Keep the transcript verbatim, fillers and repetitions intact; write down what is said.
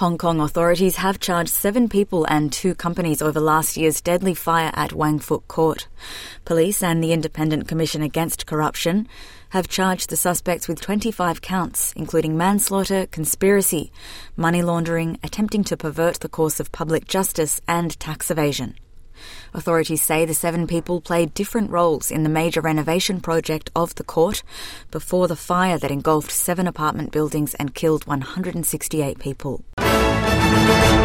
Hong Kong authorities have charged seven people and two companies over last year's deadly fire at Wang Fuk Court. Police and the Independent Commission Against Corruption have charged the suspects with twenty-five counts, including manslaughter, conspiracy, money laundering, attempting to pervert the course of public justice and tax evasion. Authorities say the seven people played different roles in the major renovation project of the court before the fire that engulfed seven apartment buildings and killed one hundred sixty-eight people.